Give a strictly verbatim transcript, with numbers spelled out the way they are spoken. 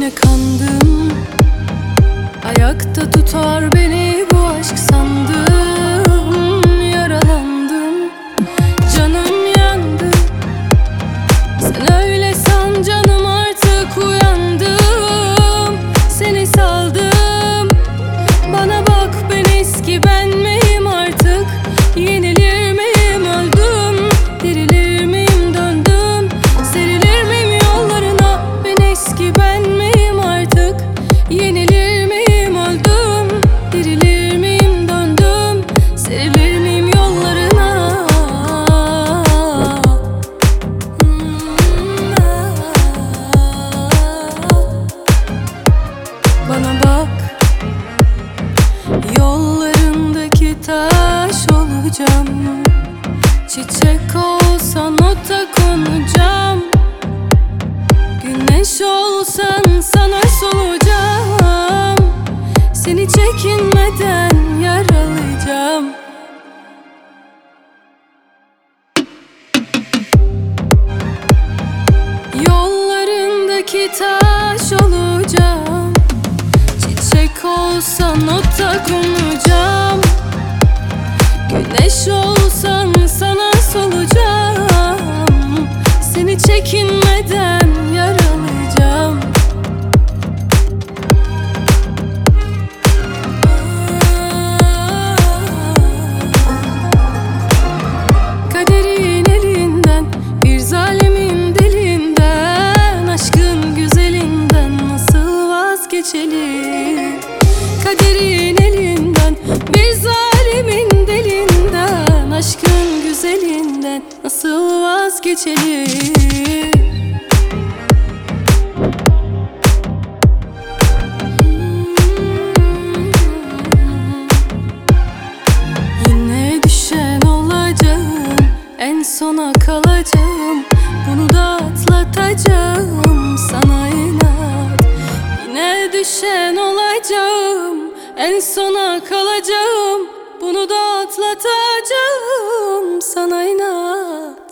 Sözlerine kandım, ayakta tutar beni bu aşk sandım. Yaralandım, canım yandı. Sen öyle san canım, artık uyandım. Seni saldım, bana bak ben eski ben miyim artık? Yenilir miyim, öldüm, dirilir miyim, döndüm, serilir miyim yollarına? Ben eski ben miyim artık? Yenilir miyim, öldüm, dirilir miyim, döndüm, serilir miyim yollarına? Bana bak, yollarındaki taş olacağım. Çiçek olsan ota konacağım. Güneş olsan sana solacağım. Seni çekinmeden yaralayacağım. Yollarındaki taş olacağım. Çiçek olsan ota konacağım. Güneş olsan sana solacağım. Seni çekinmeden yaralayacağım. Kaderin elinden, bir zalimin dilinden, aşkın güzelinden nasıl vazgeçelim? Kaderin elinden, bir zalimin dilinden, aşkın güzelinden nasıl vazgeçelim? Yine düşen olacağım, en sona kalacağım. Bunu da atlatacağım, sana inat. Yine düşen olacağım, en sona kalacağım. Bunu da atlatacağım, sana inat.